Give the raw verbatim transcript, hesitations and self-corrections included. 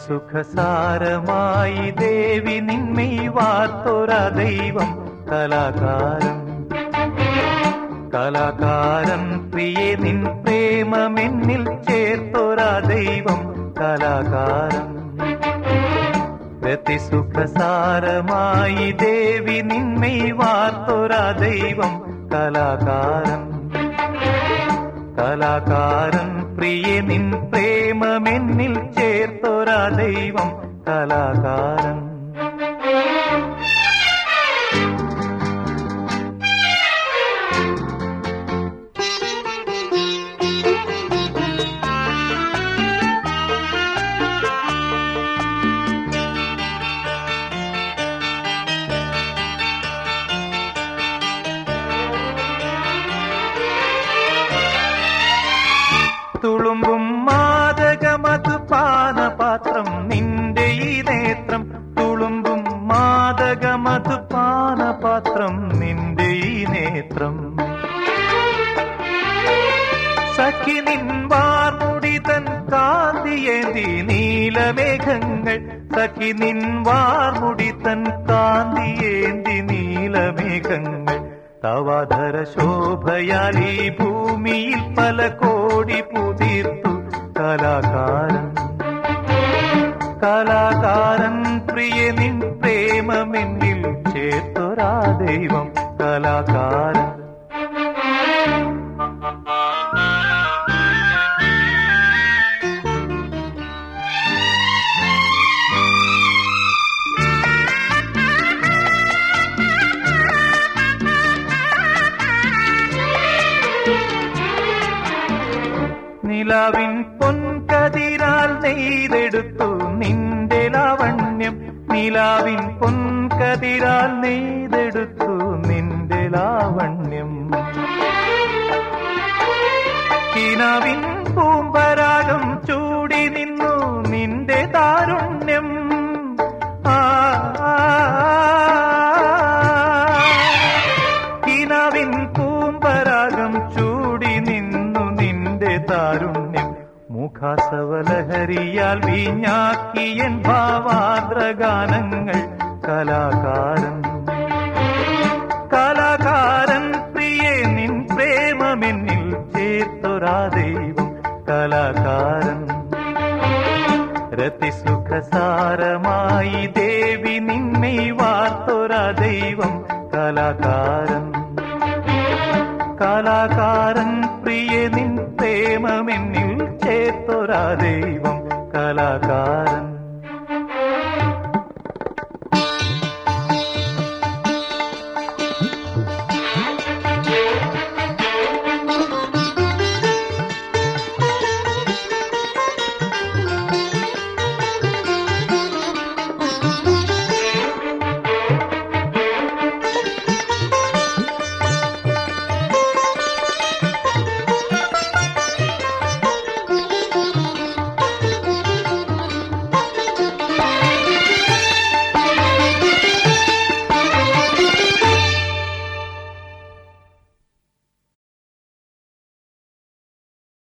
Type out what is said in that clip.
രതിസുഖസാരമായി ദേവി നിന്മൈ വാർത്തൊര ദൈവം കലാകാരൻ. കലാകാരൻ പ്രിയേ നിൻ പ്രേമമെന്നിൽ ചേർത്തൊര ദൈവം കലാകാരൻ. രതിസുഖസാരമായി ദേവി നിന്മൈ വാർത്തൊര ദൈവം കലാകാരൻ. കലാകാരൻ പ്രിയേ നിൻ പ്രേമമെന്നിൽ ചേർത്തൊര ദൈവം കലാകാരൻ. തുളുമ്പും മാദകമധു പാനപാത്രം നിന്റെ ഈ നേത്രം. തുളുമ്പും മാദകമധു പാനപാത്രം നിന്റെ ഈ നേത്രം. സഖി നിൻ വാർമുടി തൻ കാന്തിയേന്തി നീലമേഘങ്ങൾ. സഖി നിൻ വാർമുടി തൻ കാന്തിയേന്തി നീലമേഘങ്ങൾ. തവാധര ശോഭയാൽ ഈ ഭൂമിയിൽ പല കോടി പുതിർത്തു കലാകാരൻ. കലാകാരൻ പ്രിയ നിൻ പ്രേമമെന്നിൽ ചേർത്തൊരാ ദൈവം കലാകാരൻ. നിലാവിൻ പൊൻകതിരാൽ നെയ്തെടുത്തു നിന്റെ ലാവണ്യം. നിലാവിൻ പൊൻകതിരാൽ നെയ്തെടുത്തു നിന്റെ ലാവണ്യം. കിനാവിൻ പൂമ്പരാഗം ചൂടി നിന്നു നിന്റെ താരുണ്യം. ആ കിനാവിൻ പൂമ്പരാഗം ചൂടി നിന്നു നിന്റെ താരുണ്യം. മുഖാസവലഹരിയാൽ വീഞ്ഞാക്കിയൻ ഭാവാദ്രഗാനങ്ങൾ കലാകാരൻ. കലാകാരൻ പ്രിയേ നിൻ പ്രേമമെന്നിൽ ചേർത്തൊരാ ദൈവം കലാകാരൻ. രതിസുഖസാരമായി ദേവി നിന്മൈ വാർത്തൊരാ ദൈവം കലാകാരൻ. കലാകാരൻ പ്രിയേ നിൻ പ്രേമമെന്നിൽ ചേർത്തൊരാ ദൈവം കലാകാരൻ.